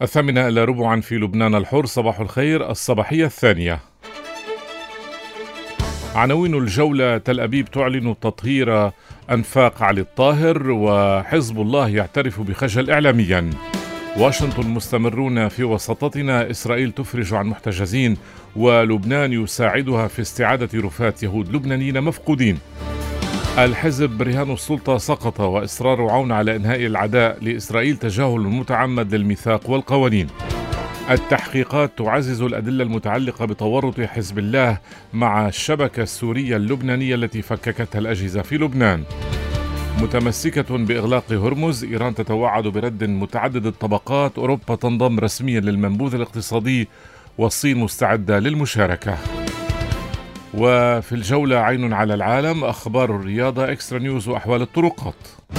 8:15 في لبنان الحر. صباح الخير، الصباحية الثانية. عناوين الجولة: تل أبيب تعلن تطهير أنفاق علي الطاهر، وحزب الله يعترف بخجل إعلاميا. واشنطن مستمرون في وسطتنا، إسرائيل تفرج عن محتجزين، ولبنان يساعدها في استعادة رفات يهود لبنانيين مفقودين. الحزب رهان السلطة سقط، وإصرار عون على إنهاء العداء لإسرائيل تجاهل متعمد للميثاق والقوانين. التحقيقات تعزز الأدلة المتعلقة بتورط حزب الله مع الشبكة السورية اللبنانية التي فككتها الأجهزة في لبنان. متمسكة بإغلاق هرمز، إيران تتوعد برد متعدد الطبقات، أوروبا تنضم رسميا للمنبوذ الاقتصادي، والصين مستعدة للمشاركة. وفي الجولة عين على العالم، أخبار الرياضة، إكسترا نيوز، وأحوال الطرقات.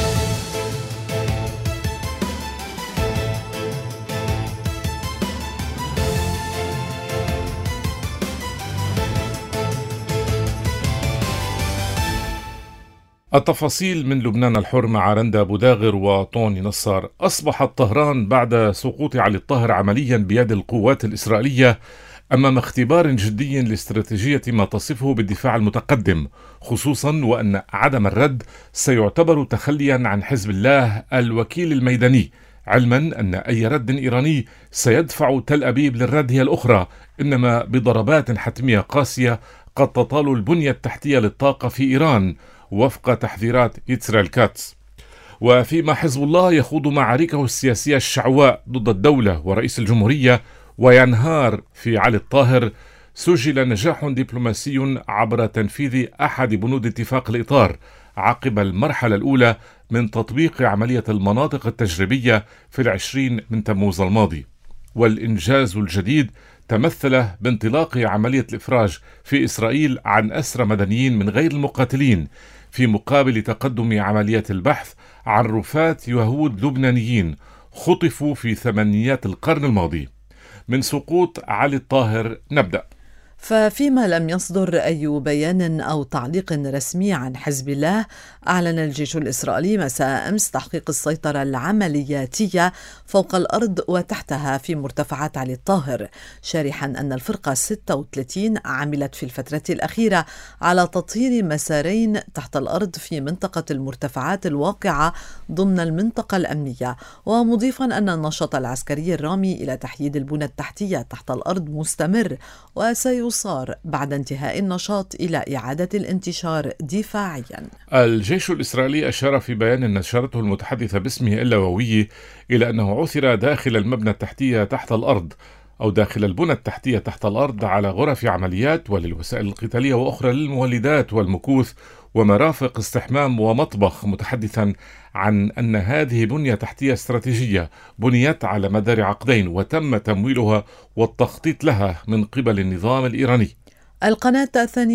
التفاصيل من لبنان الحر مع رندا بوداغر وطوني نصار. أصبحت طهران بعد سقوط علي الطاهر عمليا بيد القوات الإسرائيلية أمام اختبار جدي لاستراتيجية ما تصفه بالدفاع المتقدم، خصوصا وأن عدم الرد سيعتبر تخليا عن حزب الله الوكيل الميداني، علما أن أي رد إيراني سيدفع تل أبيب للرد هي الأخرى، إنما بضربات حتمية قاسية قد تطال البنية التحتية للطاقة في إيران وفق تحذيرات إسرائيل كاتس. وفيما حزب الله يخوض معاركه السياسية الشعواء ضد الدولة ورئيس الجمهورية وينهار في علي الطاهر، سجل نجاح دبلوماسي عبر تنفيذ أحد بنود اتفاق الإطار عقب المرحلة الأولى من تطبيق عملية المناطق التجريبية في 20 من تموز الماضي. والإنجاز الجديد تمثل بانطلاق عملية الإفراج في إسرائيل عن أسرى مدنيين من غير المقاتلين، في مقابل تقدم عمليات البحث عن رفات يهود لبنانيين خطفوا في ثمانينيات القرن الماضي. من سقوط علي الطاهر نبدأ. ففيما لم يصدر أي بيان أو تعليق رسمي عن حزب الله، أعلن الجيش الإسرائيلي مساء أمس تحقيق السيطرة العملياتية فوق الأرض وتحتها في مرتفعات علي الطاهر، شارحا أن الفرقة 36 عملت في الفترة الأخيرة على تطهير مسارين تحت الأرض في منطقة المرتفعات الواقعة ضمن المنطقة الأمنية، ومضيفا أن النشاط العسكري الرامي إلى تحييد البنى التحتية تحت الأرض مستمر، وسيصار بعد انتهاء النشاط إلى إعادة الانتشار دفاعيا. الجيش الإسرائيلي أشار في بيان نشرته المتحدثة باسمه اللواوي إلى أنه عثر داخل المبنى التحتية تحت الأرض أو داخل البنى التحتية تحت الأرض على غرف عمليات وللوسائل القتالية وأخرى للمولدات والمكوث ومرافق استحمام ومطبخ، متحدثا عن أن هذه بنية تحتية استراتيجية بنيت على مدار عقدين وتم تمويلها والتخطيط لها من قبل النظام الإيراني. القناة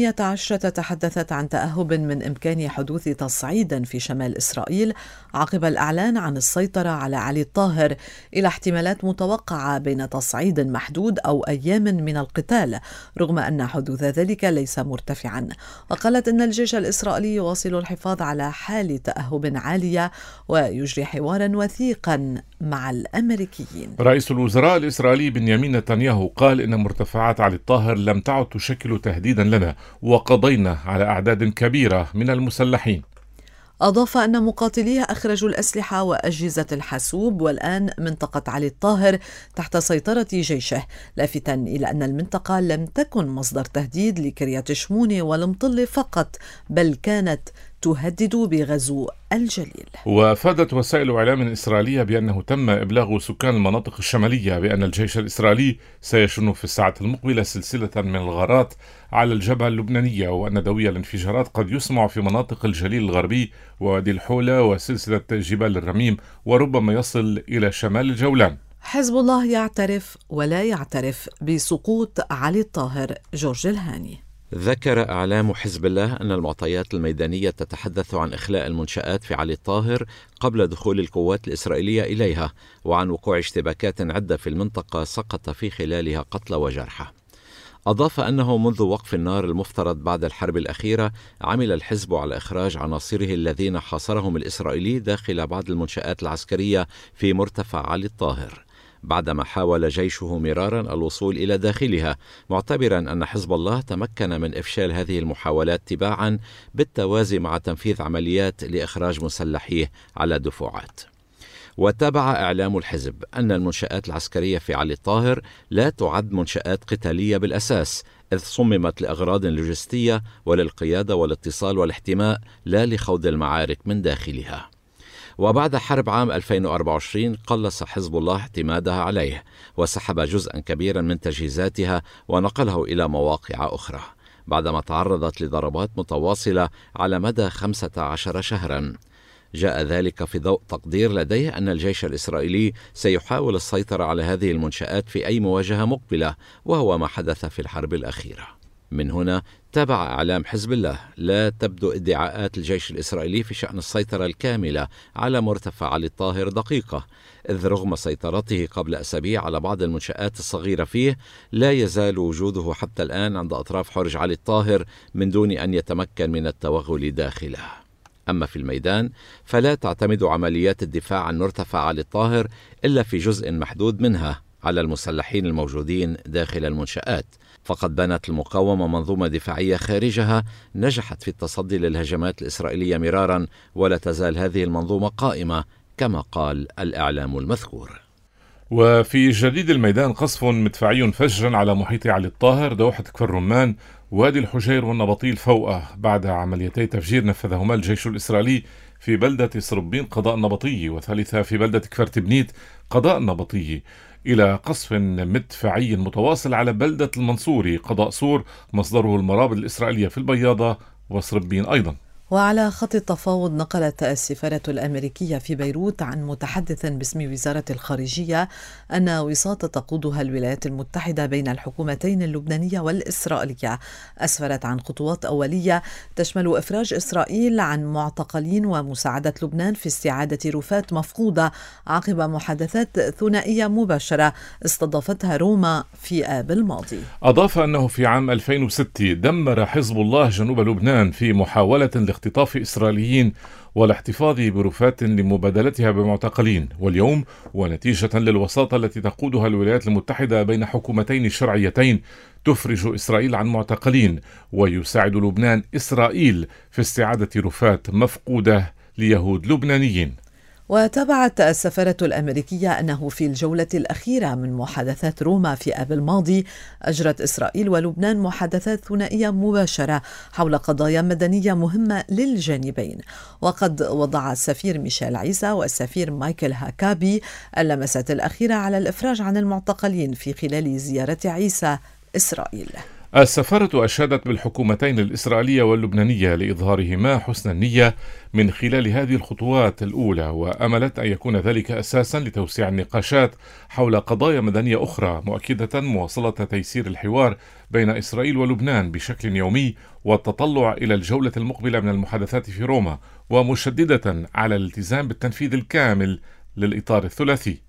12 تحدثت عن تأهب من إمكان حدوث تصعيد في شمال إسرائيل عقب الإعلان عن السيطرة على علي الطاهر إلى احتمالات متوقعة بين تصعيد محدود أو أيام من القتال، رغم أن حدوث ذلك ليس مرتفعا. وقالت أن الجيش الإسرائيلي يواصل الحفاظ على حال تأهب عالية ويجري حوارا وثيقا مع الأمريكيين. رئيس الوزراء الإسرائيلي بنيامين نتنياهو قال إن مرتفعات علي الطاهر لم تعد تشكل تهديدا لنا، وقضينا على أعداد كبيرة من المسلحين. أضاف أن مقاتليه أخرجوا الأسلحة وأجهزة الحاسوب، والآن منطقة علي الطاهر تحت سيطرة جيشه، لافتا إلى أن المنطقة لم تكن مصدر تهديد لكريات شمونة والمطلة فقط، بل كانت تهدد بغزو الجليل. وافادت وسائل إعلام إسرائيلية بأنه تم إبلاغ سكان المناطق الشمالية بأن الجيش الإسرائيلي سيشن في الساعات المقبلة سلسلة من الغارات على الجبهة اللبنانية، وأن دوي الانفجارات قد يسمع في مناطق الجليل الغربي ووادي الحولة وسلسلة جبال الرميم، وربما يصل إلى شمال الجولان. حزب الله يعترف ولا يعترف بسقوط علي الطاهر. جورج الهاني. ذكر إعلام حزب الله أن المعطيات الميدانية تتحدث عن إخلاء المنشآت في علي الطاهر قبل دخول القوات الإسرائيلية إليها، وعن وقوع اشتباكات عدة في المنطقة سقط في خلالها قتلى وجرحى. أضاف أنه منذ وقف النار المفترض بعد الحرب الأخيرة عمل الحزب على إخراج عناصره الذين حاصرهم الإسرائيلي داخل بعض المنشآت العسكرية في مرتفع علي الطاهر. بعدما حاول جيشه مرارا الوصول إلى داخلها، معتبرا أن حزب الله تمكن من إفشال هذه المحاولات تباعا بالتوازي مع تنفيذ عمليات لإخراج مسلحيه على دفعات. وتابع إعلام الحزب أن المنشآت العسكرية في علي الطاهر لا تعد منشآت قتالية بالأساس، إذ صممت لأغراض لوجستية وللقيادة والاتصال والاحتماء، لا لخوض المعارك من داخلها. وبعد حرب عام 2024 قلص حزب الله اعتمادها عليه، وسحب جزءا كبيرا من تجهيزاتها ونقله إلى مواقع أخرى، بعدما تعرضت لضربات متواصلة على مدى 15 شهرا. جاء ذلك في ضوء تقدير لديه أن الجيش الإسرائيلي سيحاول السيطرة على هذه المنشآت في أي مواجهة مقبلة، وهو ما حدث في الحرب الأخيرة. من هنا تابع إعلام حزب الله: لا تبدو ادعاءات الجيش الإسرائيلي في شأن السيطرة الكاملة على مرتفع علي الطاهر دقيقة، إذ رغم سيطرته قبل أسابيع على بعض المنشآت الصغيرة فيه، لا يزال وجوده حتى الآن عند أطراف حرج علي الطاهر من دون أن يتمكن من التوغل داخله. أما في الميدان فلا تعتمد عمليات الدفاع عن مرتفع علي الطاهر إلا في جزء محدود منها على المسلحين الموجودين داخل المنشآت، فقد بنت المقاومة منظومة دفاعية خارجها نجحت في التصدي للهجمات الإسرائيلية مرارا، ولا تزال هذه المنظومة قائمة كما قال الإعلام المذكور. وفي جديد الميدان قصف مدفعي فجرا على محيط علي الطاهر، دوحة كفر رمان، وادي الحجير والنبطيل فوقه، بعد عمليتي تفجير نفذهما الجيش الإسرائيلي في بلدة سربين قضاء النبطي، وثالثة في بلدة كفر تبنيت قضاء النبطي، إلى قصف مدفعي متواصل على بلدة المنصوري قضاء سور، مصدره المرابط الإسرائيلية في البياضة وسربين أيضا. وعلى خط التفاوض نقلت السفارة الأمريكية في بيروت عن متحدث باسم وزارة الخارجية أن وساطة تقودها الولايات المتحدة بين الحكومتين اللبنانية والإسرائيلية أسفرت عن خطوات أولية تشمل إفراج إسرائيل عن معتقلين ومساعدة لبنان في استعادة رفات مفقودة عقب محادثات ثنائية مباشرة استضافتها روما في آب الماضي. أضاف أنه في عام 2006 دمر حزب الله جنوب لبنان في محاولة لاختطاف إسرائيليين والاحتفاظ برفات لمبادلتها بمعتقلين، واليوم ونتيجة للوساطة التي تقودها الولايات المتحدة بين حكومتين شرعيتين تفرج إسرائيل عن معتقلين، ويساعد لبنان إسرائيل في استعادة رفات مفقودة ليهود لبنانيين. وتابعت السفارة الأمريكية أنه في الجولة الأخيرة من محادثات روما في آب الماضي أجرت إسرائيل ولبنان محادثات ثنائية مباشرة حول قضايا مدنية مهمة للجانبين، وقد وضع السفير ميشيل عيسى والسفير مايكل هاكابي اللمسات الأخيرة على الإفراج عن المعتقلين في خلال زيارة عيسى إسرائيل. السفارة أشادت بالحكومتين الإسرائيلية واللبنانية لإظهارهما حسن النية من خلال هذه الخطوات الأولى، وأملت أن يكون ذلك أساسا لتوسيع النقاشات حول قضايا مدنية أخرى، مؤكدة مواصلة تيسير الحوار بين إسرائيل ولبنان بشكل يومي والتطلع إلى الجولة المقبلة من المحادثات في روما، ومشددة على الالتزام بالتنفيذ الكامل للإطار الثلاثي.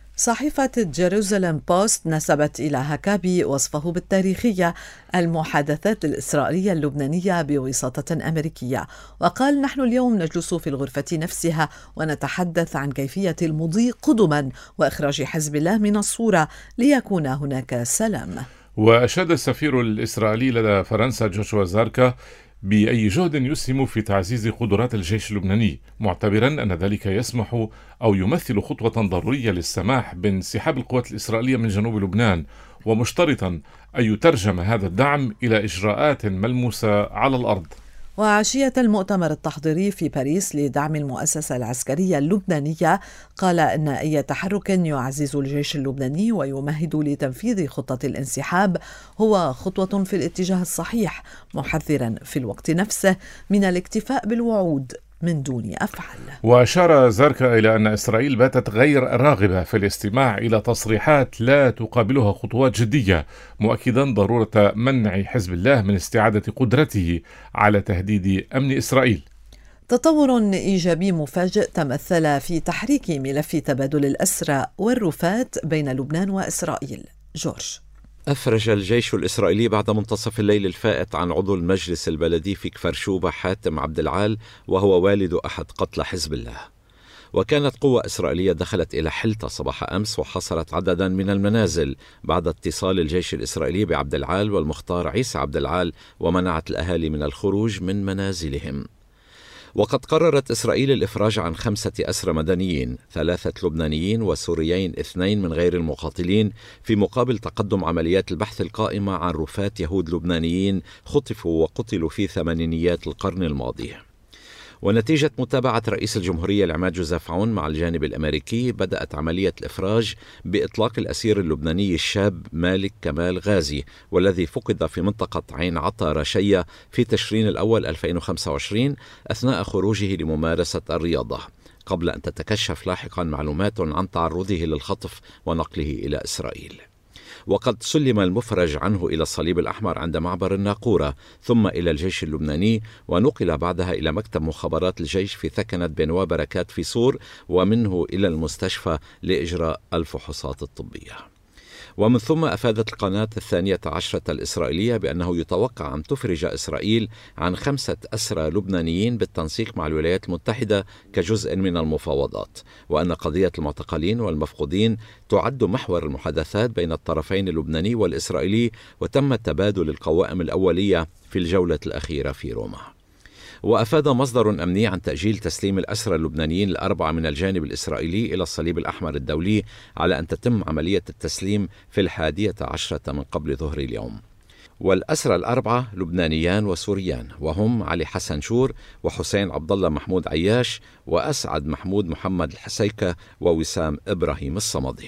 صحيفة جيروزاليم بوست نسبت إلى هاكابي وصفه بالتاريخية المحادثات الإسرائيلية اللبنانية بوساطة أمريكية، وقال: نحن اليوم نجلس في الغرفة نفسها ونتحدث عن كيفية المضي قدما وإخراج حزب الله من الصورة ليكون هناك سلام. وأشاد السفير الإسرائيلي لدى فرنسا جوشوا زاركا بأي جهد يسهم في تعزيز قدرات الجيش اللبناني، معتبرا أن ذلك يسمح أو يمثل خطوة ضرورية للسماح بانسحاب القوات الإسرائيلية من جنوب لبنان، ومشترطا أن يترجم هذا الدعم إلى إجراءات ملموسة على الأرض. وعشية المؤتمر التحضيري في باريس لدعم المؤسسة العسكرية اللبنانية قال إن أي تحرك يعزز الجيش اللبناني ويمهد لتنفيذ خطة الانسحاب هو خطوة في الاتجاه الصحيح، محذرا في الوقت نفسه من الاكتفاء بالوعود من دون أفعال. وأشار زاركا إلى أن إسرائيل باتت غير راغبة في الاستماع إلى تصريحات لا تقابلها خطوات جدية، مؤكدا ضرورة منع حزب الله من استعادة قدرته على تهديد أمن إسرائيل. تطور إيجابي مفاجئ تمثل في تحريك ملف تبادل الأسرى والرفات بين لبنان وإسرائيل. جورج. أفرج الجيش الإسرائيلي بعد منتصف الليل الفائت عن عضو المجلس البلدي في كفر شوبة حاتم عبد العال، وهو والد أحد قتلى حزب الله. وكانت قوة إسرائيلية دخلت إلى حلتا صباح أمس وحصرت عددا من المنازل بعد اتصال الجيش الإسرائيلي بعبد العال والمختار عيسى عبد العال، ومنعت الأهالي من الخروج من منازلهم. وقد قررت إسرائيل الإفراج عن 5 أسرى مدنيين، 3 لبنانيين وسوريين 2 من غير المقاتلين، في مقابل تقدم عمليات البحث القائمة عن رفات يهود لبنانيين خطفوا وقتلوا في ثمانينيات القرن الماضي. ونتيجة متابعة رئيس الجمهورية العماد جوزيف عون مع الجانب الأمريكي، بدأت عملية الإفراج بإطلاق الأسير اللبناني الشاب مالك كمال غازي، والذي فقد في منطقة عين عطا رشية في تشرين الأول 2025 أثناء خروجه لممارسة الرياضة، قبل أن تتكشف لاحقا معلومات عن تعرضه للخطف ونقله إلى إسرائيل. وقد سلم المفرج عنه إلى الصليب الأحمر عند معبر الناقورة، ثم إلى الجيش اللبناني، ونقل بعدها إلى مكتب مخابرات الجيش في ثكنة بنوا بركات في صور، ومنه إلى المستشفى لإجراء الفحوصات الطبية. ومن ثم أفادت القناة 12 الإسرائيلية بأنه يتوقع أن تفرج إسرائيل عن 5 أسرى لبنانيين بالتنسيق مع الولايات المتحدة كجزء من المفاوضات، وأن قضية المعتقلين والمفقودين تعد محور المحادثات بين الطرفين اللبناني والإسرائيلي، وتم تبادل القوائم الأولية في الجولة الأخيرة في روما. وأفاد مصدر أمني عن تأجيل تسليم الأسرى اللبنانيين ال4 من الجانب الإسرائيلي إلى الصليب الأحمر الدولي، على أن تتم عملية التسليم في 11 من قبل ظهر اليوم. والأسرى ال4 لبنانيان وسوريان، وهم علي حسن شور وحسين عبد الله محمود عياش وأسعد محمود محمد الحسيكة ووسام إبراهيم الصمدي.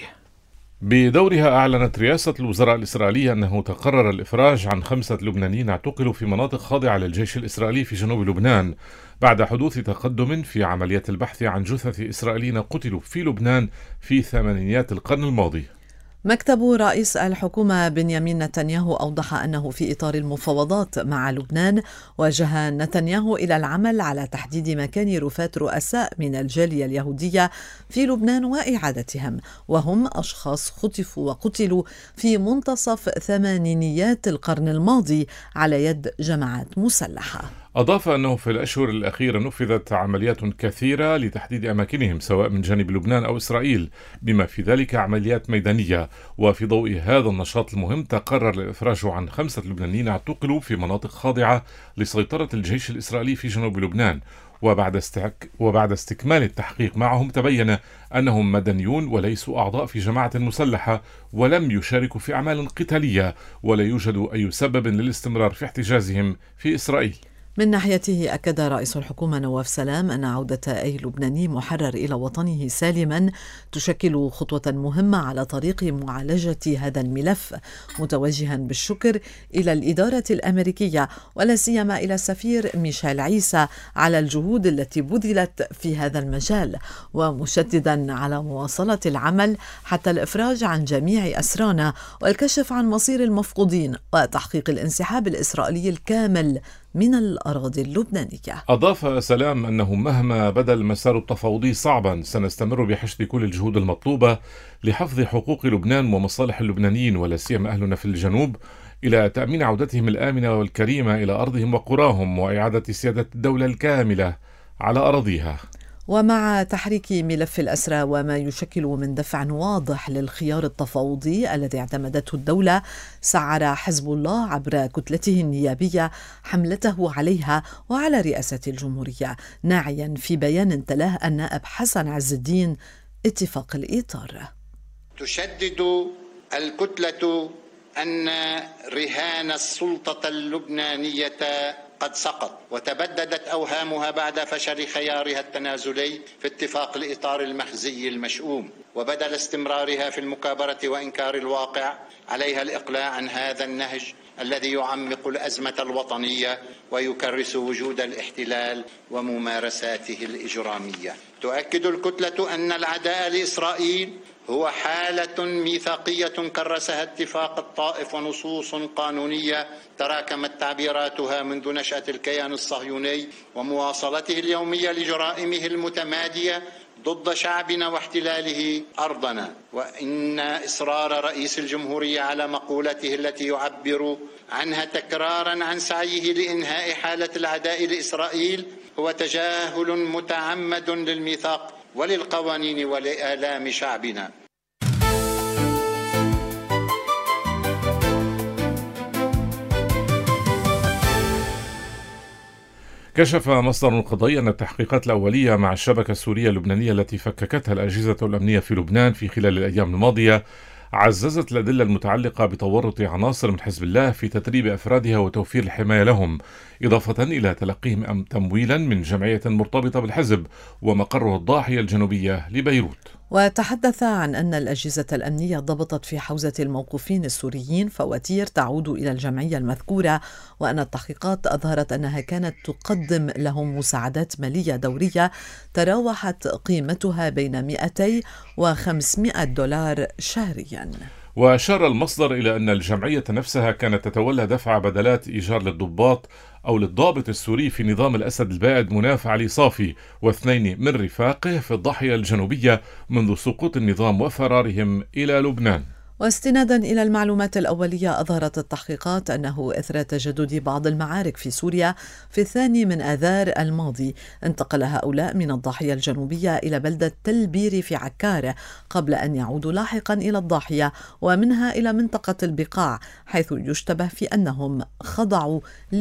بدورها أعلنت رئاسة الوزراء الإسرائيلية أنه تقرر الإفراج عن 5 لبنانيين اعتقلوا في مناطق خاضعة للجيش الإسرائيلي في جنوب لبنان، بعد حدوث تقدم في عملية البحث عن جثث إسرائيليين قتلوا في لبنان في ثمانينيات القرن الماضي. مكتب رئيس الحكومة بنيامين نتنياهو أوضح أنه في إطار المفاوضات مع لبنان، وجه نتنياهو إلى العمل على تحديد مكان رفاة رؤساء من الجالية اليهودية في لبنان وإعادتهم، وهم أشخاص خطفوا وقتلوا في منتصف ثمانينيات القرن الماضي على يد جماعات مسلحة. أضاف أنه في الأشهر الأخيرة نفذت عمليات كثيرة لتحديد أماكنهم سواء من جانب لبنان أو إسرائيل، بما في ذلك عمليات ميدانية. وفي ضوء هذا النشاط المهم تقرر الإفراج عن 5 لبنانيين اعتقلوا في مناطق خاضعة لسيطرة الجيش الإسرائيلي في جنوب لبنان، وبعد استكمال التحقيق معهم تبين أنهم مدنيون وليسوا أعضاء في جماعة مسلحة ولم يشاركوا في أعمال قتالية، ولا يوجد أي سبب للاستمرار في احتجازهم في إسرائيل. من ناحيته أكد رئيس الحكومة نواف سلام أن عودة أي لبناني محرر إلى وطنه سالما تشكل خطوة مهمة على طريق معالجة هذا الملف، متوجها بالشكر إلى الإدارة الأمريكية ولا سيما إلى السفير ميشيل عيسى على الجهود التي بذلت في هذا المجال، ومشددا على مواصلة العمل حتى الإفراج عن جميع أسرانا والكشف عن مصير المفقودين وتحقيق الانسحاب الإسرائيلي الكامل من الأراضي اللبنانية. أضاف سلام أنه مهما بدا المسار التفاوضي صعبا سنستمر بحشد كل الجهود المطلوبة لحفظ حقوق لبنان ومصالح اللبنانيين ولا سيما أهلنا في الجنوب، إلى تأمين عودتهم الآمنة والكريمة إلى أرضهم وقراهم وإعادة سيادة الدولة الكاملة على أراضيها. ومع تحريك ملف الأسرى وما يشكل من دفع واضح للخيار التفاوضي الذي اعتمدته الدولة، سعر حزب الله عبر كتلته النيابية حملته عليها وعلى رئاسة الجمهورية، ناعيا في بيان تلاه النائب حسن عز الدين اتفاق الإطار. تشدد الكتلة أن رهان السلطة اللبنانية قد سقط، وتبددت أوهامها بعد فشل خيارها التنازلي في اتفاق الإطار المخزي المشؤوم، وبدل استمرارها في المكابرة وإنكار الواقع عليها الإقلاع عن هذا النهج الذي يعمق الأزمة الوطنية ويكرس وجود الاحتلال وممارساته الإجرامية. تؤكد الكتلة أن العداء لإسرائيل هو حالة ميثاقية كرسها اتفاق الطائف ونصوص قانونية تراكمت تعبيراتها منذ نشأة الكيان الصهيوني ومواصلته اليومية لجرائمه المتمادية ضد شعبنا واحتلاله أرضنا. وإن إصرار رئيس الجمهورية على مقولته التي يعبر عنها تكرارا عن سعيه لإنهاء حالة العداء لإسرائيل هو تجاهل متعمد للميثاق وللقوانين ولآلام شعبنا. كشف مصدر قضائي أن التحقيقات الأولية مع الشبكة السورية اللبنانية التي فككتها الأجهزة الأمنية في لبنان في خلال الأيام الماضية عززت الأدلة المتعلقة بتورط عناصر من حزب الله في تدريب أفرادها وتوفير الحماية لهم، إضافة إلى تلقيهم تمويلا من جمعية مرتبطة بالحزب ومقره الضاحية الجنوبية لبيروت. وتحدث عن أن الأجهزة الأمنية ضبطت في حوزة الموقوفين السوريين فواتير تعود إلى الجمعية المذكورة، وأن التحقيقات أظهرت أنها كانت تقدم لهم مساعدات مالية دورية تراوحت قيمتها بين 200 و500 دولار شهريا. وأشار المصدر إلى أن الجمعية نفسها كانت تتولى دفع بدلات إيجار للضباط أو للضابط السوري في نظام الأسد البائد مناف علي صافي واثنين من رفاقه في الضاحية الجنوبية منذ سقوط النظام وفرارهم إلى لبنان. واستنادا إلى المعلومات الأولية أظهرت التحقيقات أنه إثر تجدد بعض المعارك في سوريا في 2 من آذار الماضي انتقل هؤلاء من الضاحية الجنوبية إلى بلدة تل بيري في عكار قبل أن يعودوا لاحقا إلى الضاحية ومنها إلى منطقة البقاع، حيث يشتبه في أنهم خضعوا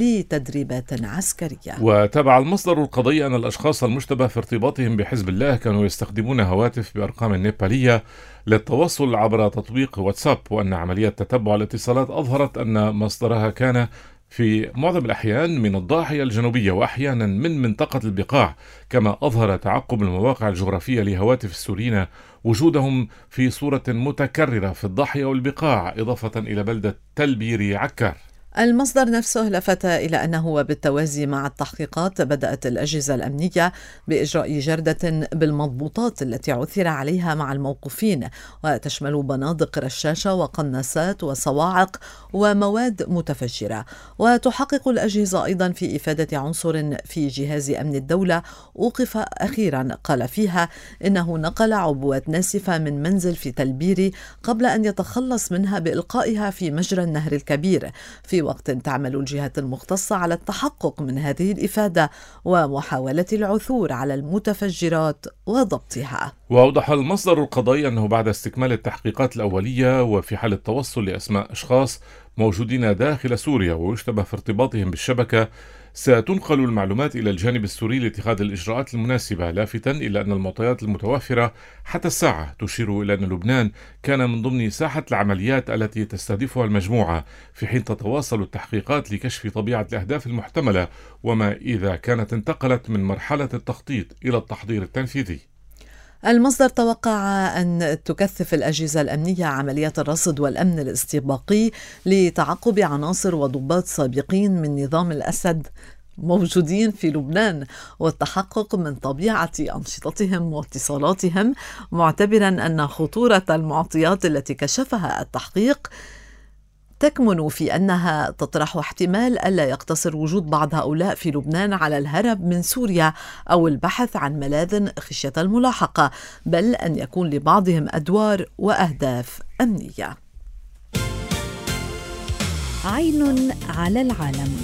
لتدريبات عسكرية. وتابع المصدر القضائي أن الأشخاص المشتبه في ارتباطهم بحزب الله كانوا يستخدمون هواتف بأرقام نيبالية للتواصل عبر تطبيق واتساب، وأن عملية تتبع الاتصالات أظهرت أن مصدرها كان في معظم الأحيان من الضاحية الجنوبية وأحيانا من منطقة البقاع، كما أظهر تعقب المواقع الجغرافية لهواتف السوريين وجودهم في صورة متكررة في الضاحية والبقاع إضافة إلى بلدة تل بيري عكار. المصدر نفسه لفت إلى أنه وبالتوازي مع التحقيقات بدأت الأجهزة الأمنية بإجراء جردة بالمضبوطات التي عثر عليها مع الموقوفين، وتشمل بنادق رشاشة وقناصات وصواعق ومواد متفجرة. وتحقق الأجهزة أيضا في إفادة عنصر في جهاز أمن الدولة أوقف أخيرا قال فيها إنه نقل عبوات ناسفة من منزل في تل بيري قبل أن يتخلص منها بإلقائها في مجرى النهر الكبير، في وقت تعمل الجهات المختصة على التحقق من هذه الإفادة ومحاولة العثور على المتفجرات وضبطها. وأوضح المصدر القضائي أنه بعد استكمال التحقيقات الأولية وفي حال التوصل لأسماء أشخاص موجودين داخل سوريا ويشتبه في ارتباطهم بالشبكة ستنقل المعلومات إلى الجانب السوري لاتخاذ الإجراءات المناسبة، لافتا إلى أن المعطيات المتوفرة حتى الساعة تشير إلى أن لبنان كان من ضمن ساحة العمليات التي تستهدفها المجموعة، في حين تتواصل التحقيقات لكشف طبيعة الأهداف المحتملة وما إذا كانت انتقلت من مرحلة التخطيط إلى التحضير التنفيذي. المصدر توقع أن تكثف الأجهزة الأمنية عمليات الرصد والأمن الاستباقي لتعقب عناصر وضباط سابقين من نظام الأسد موجودين في لبنان والتحقق من طبيعة أنشطتهم واتصالاتهم، معتبرا أن خطورة المعطيات التي كشفها التحقيق تكمن في أنها تطرح احتمال ألا يقتصر وجود بعض هؤلاء في لبنان على الهرب من سوريا أو البحث عن ملاذ خشية الملاحقة، بل أن يكون لبعضهم أدوار وأهداف أمنية. عين على العالم.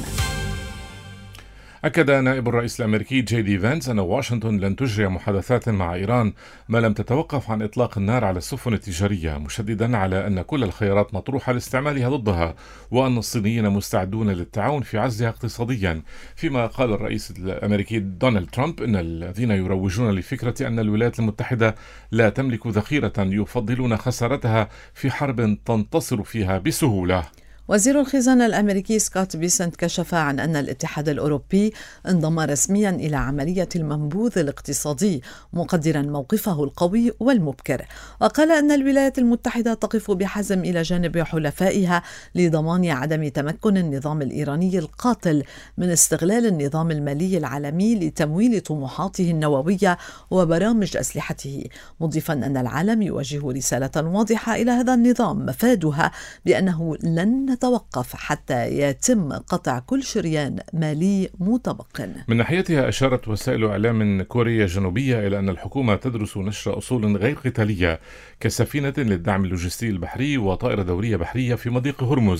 أكد نائب الرئيس الأمريكي جي دي فانس أن واشنطن لن تجري محادثات مع إيران ما لم تتوقف عن إطلاق النار على السفن التجارية، مشددا على أن كل الخيارات مطروحة لاستعمالها ضدها وأن الصينيين مستعدون للتعاون في عزلها اقتصاديا. فيما قال الرئيس الأمريكي دونالد ترامب أن الذين يروجون لفكرة أن الولايات المتحدة لا تملك ذخيرة يفضلون خسارتها في حرب تنتصر فيها بسهولة. وزير الخزانة الأمريكي سكوت بيسنت كشف عن أن الاتحاد الأوروبي انضم رسميا إلى عملية المنبوذ الاقتصادي، مقدرا موقفه القوي والمبكر، وقال أن الولايات المتحدة تقف بحزم إلى جانب حلفائها لضمان عدم تمكن النظام الإيراني القاتل من استغلال النظام المالي العالمي لتمويل طموحاته النووية وبرامج أسلحته، مضيفا أن العالم يوجه رسالة واضحة إلى هذا النظام مفادها بأنه لن توقف حتى يتم قطع كل شريان مالي متبق. من ناحيتها أشارت وسائل إعلام كوريا الجنوبية إلى أن الحكومة تدرس نشر أصول غير قتالية كسفينة للدعم اللوجستي البحري وطائرة دورية بحرية في مضيق هرمز،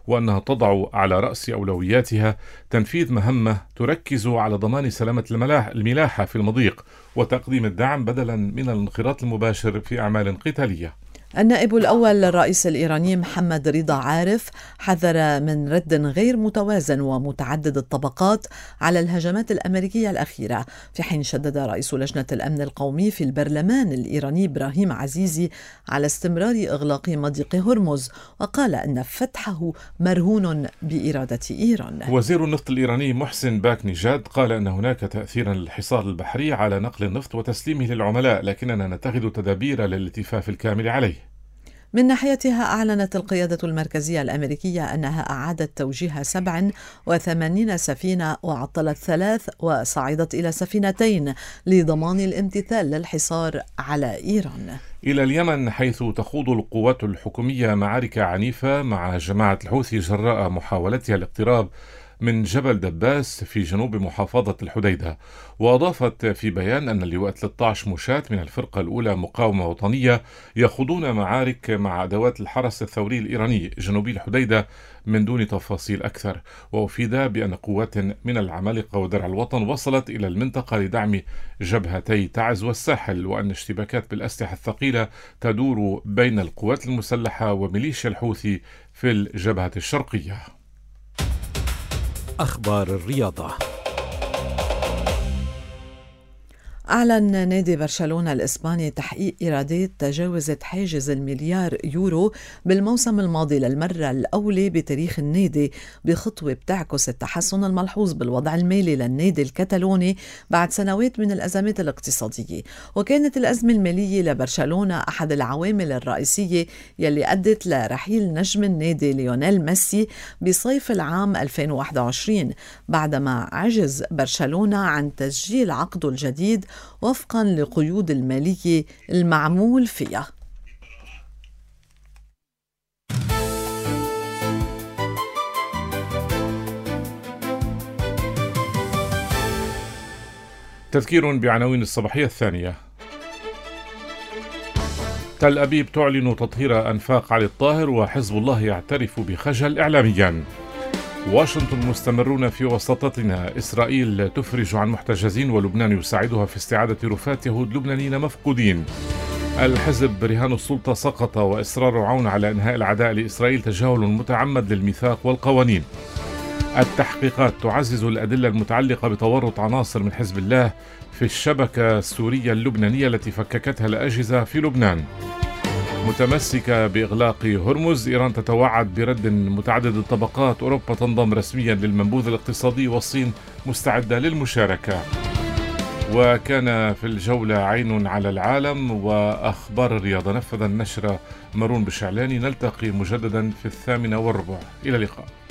وأنها تضع على رأس أولوياتها تنفيذ مهمة تركز على ضمان سلامة الملاحة في المضيق وتقديم الدعم بدلا من الانخراط المباشر في أعمال قتالية. النائب الأول للرئيس الإيراني محمد رضا عارف حذر من رد غير متوازن ومتعدد الطبقات على الهجمات الأمريكية الأخيرة، في حين شدد رئيس لجنة الأمن القومي في البرلمان الإيراني إبراهيم عزيزي على استمرار إغلاق مضيق هرمز، وقال أن فتحه مرهون بإرادة إيران. وزير النفط الإيراني محسن باك نجاد قال أن هناك تأثيرا للحصار البحري على نقل النفط وتسليمه للعملاء، لكننا نتخذ تدابير للالتفاف الكامل عليه. من ناحيتها أعلنت القيادة المركزية الأمريكية أنها أعادت توجيه 87 سفينة وعطلت 3 وصعدت إلى 2 لضمان الامتثال للحصار على إيران. إلى اليمن، حيث تخوض القوات الحكومية معارك عنيفة مع جماعة الحوثي جراء محاولتها الاقتراب من جبل دباس في جنوب محافظة الحديدة. وأضافت في بيان أن اللواء 13 مشاة من الفرقة الأولى مقاومة وطنية يخوضون معارك مع أدوات الحرس الثوري الإيراني جنوبي الحديدة من دون تفاصيل أكثر. وأفيد بأن قوات من العمالقة ودرع الوطن وصلت إلى المنطقة لدعم جبهتي تعز والساحل، وأن اشتباكات بالأسلحة الثقيلة تدور بين القوات المسلحة وميليشيا الحوثي في الجبهة الشرقية. أخبار الرياضة. أعلن نادي برشلونة الإسباني تحقيق إيرادات تجاوزت حاجز $1,000,000,000 بالموسم الماضي للمرة الأولى بتاريخ النادي، بخطوة بتعكس التحسن الملحوظ بالوضع المالي للنادي الكتالوني بعد سنوات من الأزمات الاقتصادية. وكانت الأزمة المالية لبرشلونة أحد العوامل الرئيسية يلي أدت لرحيل نجم النادي ليونيل ميسي بصيف العام 2021 بعدما عجز برشلونة عن تسجيل عقده الجديد وفقا لقيود المالية المعمول فيها. تذكير بعناوين الصباحية الثانية. تل أبيب تعلن تطهير أنفاق علي الطاهر وحزب الله يعترف بخجل إعلاميا. واشنطن مستمرون في وساطتنا. إسرائيل تفرج عن محتجزين ولبنان يساعدها في استعادة رفات يهود لبنانيين مفقودين. الحزب رهان السلطة سقط وإصرار عون على إنهاء العداء لإسرائيل تجاهل متعمد للميثاق والقوانين. التحقيقات تعزز الأدلة المتعلقة بتورط عناصر من حزب الله في الشبكة السورية اللبنانية التي فككتها الأجهزة في لبنان. متمسكة بإغلاق هرمز، إيران تتوعد برد متعدد الطبقات. أوروبا تنضم رسميا للمنبوذ الاقتصادي والصين مستعدة للمشاركة. وكان في الجولة عين على العالم وأخبار الرياضة. نفذ النشرة مارون بشعلاني. نلتقي مجددا في 8:15. إلى اللقاء.